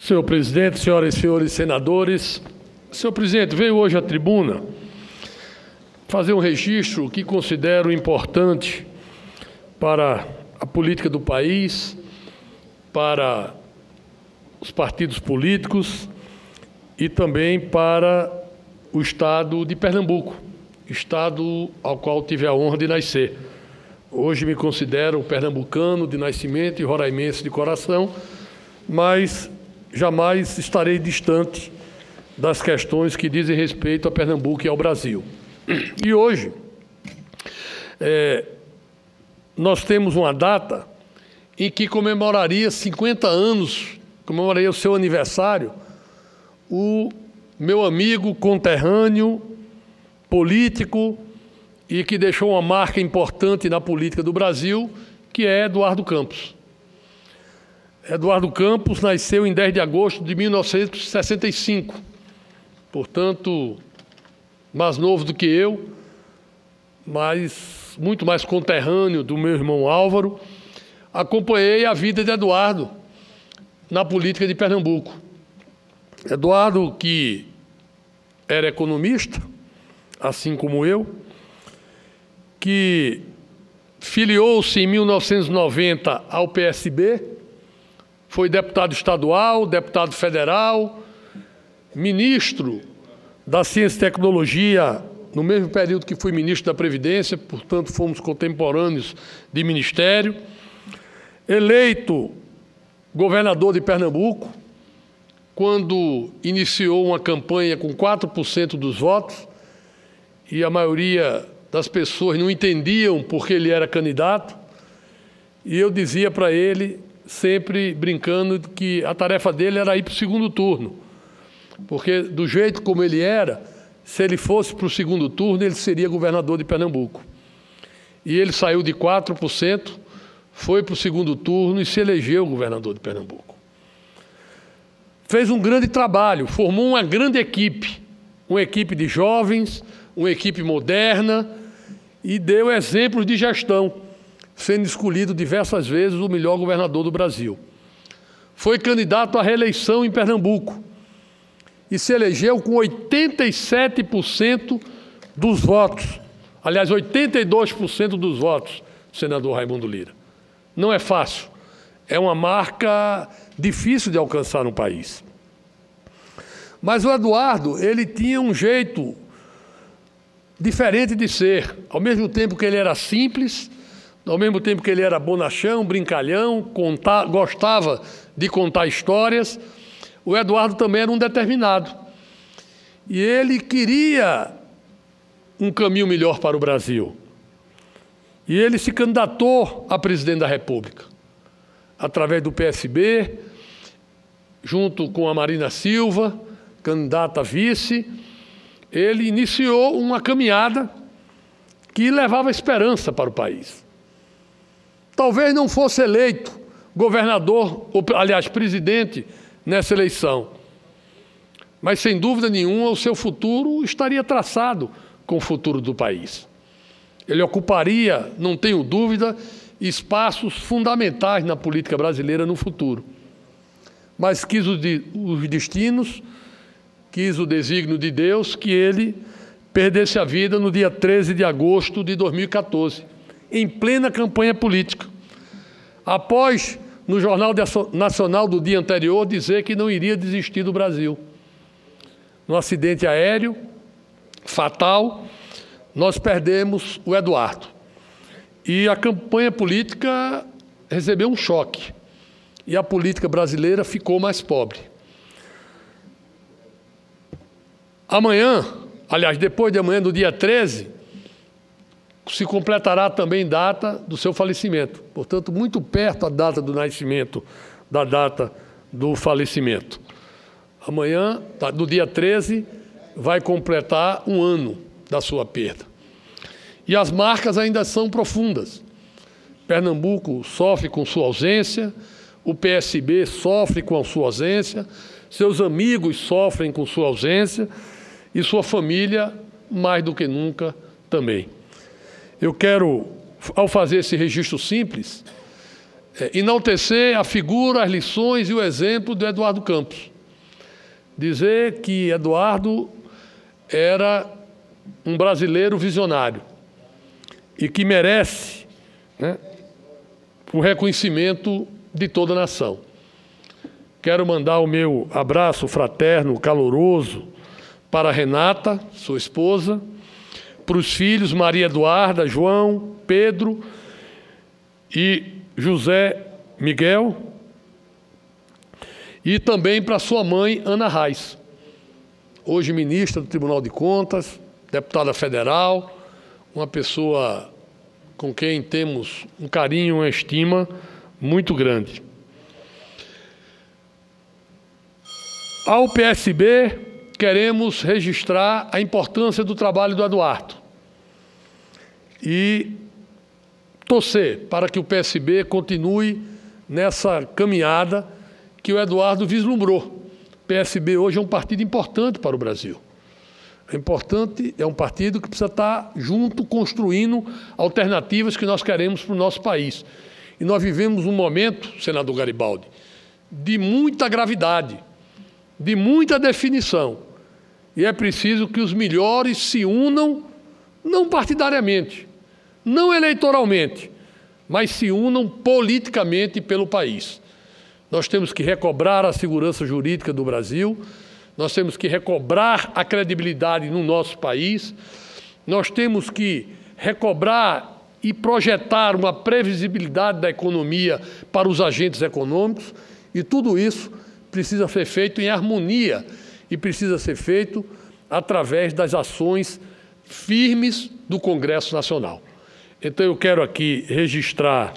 Senhor presidente, senhoras e senhores senadores, senhor presidente, veio hoje à tribuna fazer um registro que considero importante para a política do país, para os partidos políticos e também para o Estado de Pernambuco, Estado ao qual tive a honra de nascer. Hoje me considero pernambucano de nascimento e roraimense de coração, mas jamais estarei distante das questões que dizem respeito a Pernambuco e ao Brasil. E hoje, nós temos uma data em que comemoraria 50 anos, comemoraria o seu aniversário, o meu amigo conterrâneo, político, e que deixou uma marca importante na política do Brasil, que é Eduardo Campos. Eduardo Campos nasceu em 10 de agosto de 1965, portanto, mais novo do que eu, mas muito mais conterrâneo do meu irmão Álvaro. Acompanhei a vida de Eduardo na política de Pernambuco. Eduardo, que era economista, assim como eu, que filiou-se em 1990 ao PSB, foi deputado estadual, deputado federal, ministro da Ciência e Tecnologia, no mesmo período que fui ministro da Previdência, portanto, fomos contemporâneos de ministério, eleito governador de Pernambuco, quando iniciou uma campanha com 4% dos votos, e a maioria das pessoas não entendiam por que ele era candidato, e eu dizia para ele, sempre brincando, que a tarefa dele era ir para o segundo turno, porque do jeito como ele era, se ele fosse para o segundo turno, ele seria governador de Pernambuco. E ele saiu de 4%, foi para o segundo turno e se elegeu governador de Pernambuco. Fez um grande trabalho, formou uma grande equipe, uma equipe de jovens, uma equipe moderna, e deu exemplos de gestão, sendo escolhido diversas vezes o melhor governador do Brasil. Foi candidato à reeleição em Pernambuco e se elegeu com 87% dos votos. Aliás, 82% dos votos, senador Raimundo Lira. Não é fácil. É uma marca difícil de alcançar no país. Mas o Eduardo, ele tinha um jeito diferente de ser. Ao mesmo tempo que ele era simples, ao mesmo tempo que ele era bonachão, brincalhão, gostava de contar histórias, o Eduardo também era um determinado. E ele queria um caminho melhor para o Brasil. E ele se candidatou a presidente da República, através do PSB, junto com a Marina Silva, candidata a vice. Ele iniciou uma caminhada que levava esperança para o país. Talvez não fosse eleito governador, ou, aliás, presidente nessa eleição, mas, sem dúvida nenhuma, o seu futuro estaria traçado com o futuro do país. Ele ocuparia, não tenho dúvida, espaços fundamentais na política brasileira no futuro. Mas quis os destinos, quis o desígnio de Deus que ele perdesse a vida no dia 13 de agosto de 2014, em plena campanha política, após, no Jornal Nacional do dia anterior, dizer que não iria desistir do Brasil. No acidente aéreo fatal, nós perdemos o Eduardo. E a campanha política recebeu um choque. E a política brasileira ficou mais pobre. Amanhã, aliás, depois de amanhã, no dia 13, se completará também data do seu falecimento. Portanto, muito perto a data do nascimento, da data do falecimento. Amanhã, no dia 13, vai completar um ano da sua perda. E as marcas ainda são profundas. Pernambuco sofre com sua ausência, o PSB sofre com a sua ausência, seus amigos sofrem com sua ausência e sua família, mais do que nunca, também. Eu quero, ao fazer esse registro simples, enaltecer a figura, as lições e o exemplo do Eduardo Campos. Dizer que Eduardo era um brasileiro visionário e que merece, né, o reconhecimento de toda a nação. Quero mandar o meu abraço fraterno, caloroso, para a Renata, sua esposa, para os filhos Maria Eduarda, João, Pedro e José Miguel, e também para sua mãe, Ana Reis, hoje ministra do Tribunal de Contas, deputada federal, uma pessoa com quem temos um carinho, uma estima muito grande. Ao PSB, queremos registrar a importância do trabalho do Eduardo e torcer para que o PSB continue nessa caminhada que o Eduardo vislumbrou. O PSB hoje é um partido importante para o Brasil. É um partido que precisa estar junto, construindo alternativas que nós queremos para o nosso país. E nós vivemos um momento, senador Garibaldi, de muita gravidade, de muita definição. E é preciso que os melhores se unam, não partidariamente, não eleitoralmente, mas se unam politicamente pelo país. Nós temos que recobrar a segurança jurídica do Brasil, nós temos que recobrar a credibilidade no nosso país, nós temos que recobrar e projetar uma previsibilidade da economia para os agentes econômicos, e tudo isso precisa ser feito em harmonia e precisa ser feito através das ações firmes do Congresso Nacional. Então, eu quero aqui registrar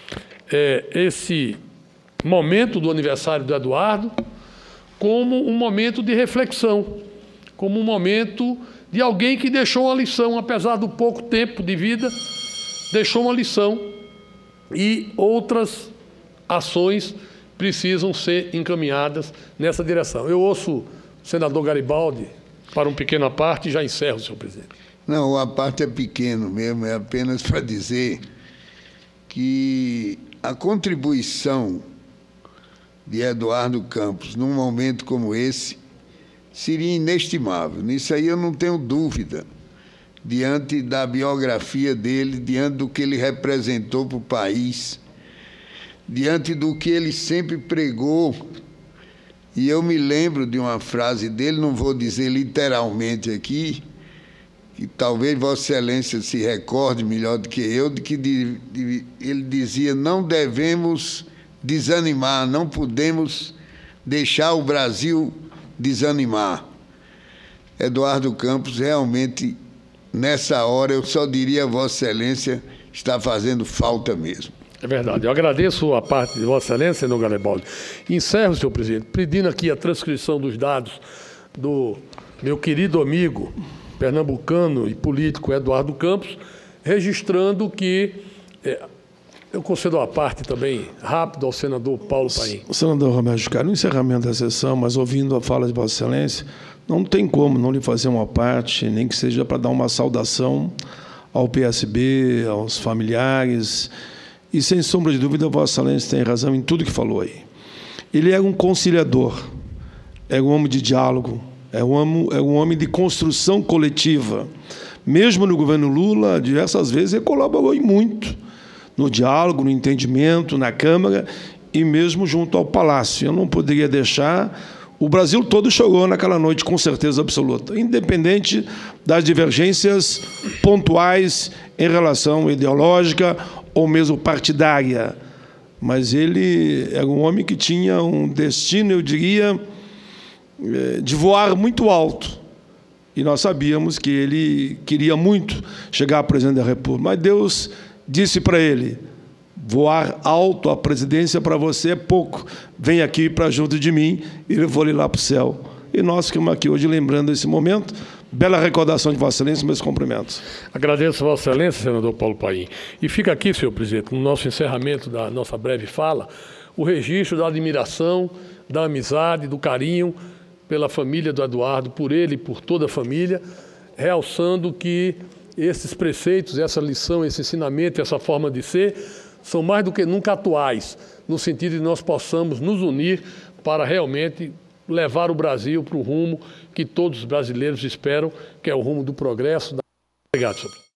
esse momento do aniversário do Eduardo como um momento de reflexão, como um momento de alguém que deixou uma lição, apesar do pouco tempo de vida, deixou uma lição e outras ações precisam ser encaminhadas nessa direção. Eu ouço o senador Garibaldi para uma pequena parte e já encerro, senhor presidente. Não, a parte é pequeno mesmo, é apenas para dizer que a contribuição de Eduardo Campos num momento como esse seria inestimável. Nisso aí eu não tenho dúvida, diante da biografia dele, diante do que ele representou para o país, diante do que ele sempre pregou. E eu me lembro de uma frase dele, não vou dizer literalmente aqui, que talvez Vossa Excelência se recorde melhor do que eu, de que ele dizia: não devemos desanimar, não podemos deixar o Brasil desanimar. Eduardo Campos, realmente, nessa hora, eu só diria: Vossa Excelência está fazendo falta mesmo. É verdade. Eu agradeço a parte de Vossa Excelência, senador Garibaldi. Encerro, senhor presidente, pedindo aqui a transcrição dos dados do meu querido amigo pernambucano e político Eduardo Campos, registrando que... eu concedo a parte também, rápido, ao senador Paulo Paim. O senador Romero Jucá, no encerramento da sessão, mas ouvindo a fala de Vossa Excelência, não tem como não lhe fazer uma parte, nem que seja para dar uma saudação ao PSB, aos familiares. E, sem sombra de dúvida, Vossa Excelência tem razão em tudo que falou aí. Ele era um conciliador, era um homem de diálogo, era um homem de construção coletiva. Mesmo no governo Lula, diversas vezes, ele colaborou muito no diálogo, no entendimento, na Câmara e mesmo junto ao Palácio. Eu não poderia deixar... O Brasil todo chorou naquela noite, com certeza absoluta, independente das divergências pontuais em relação ideológica ou mesmo partidária. Mas ele era um homem que tinha um destino, eu diria, de voar muito alto. E nós sabíamos que ele queria muito chegar a presidente da República. Mas Deus disse para ele: voar alto, a presidência para você é pouco. Vem aqui para junto de mim e eu vou lhe lá para o céu. E nós ficamos aqui hoje lembrando esse momento. Bela recordação de Vossa Excelência, meus cumprimentos. Agradeço a Vossa Excelência, senador Paulo Paim. E fica aqui, senhor presidente, no nosso encerramento da nossa breve fala, o registro da admiração, da amizade, do carinho pela família do Eduardo, por ele e por toda a família, realçando que esses preceitos, essa lição, esse ensinamento, essa forma de ser, são mais do que nunca atuais, no sentido de nós possamos nos unir para realmente levar o Brasil para o rumo que todos os brasileiros esperam, que é o rumo do progresso. Obrigado, senhor.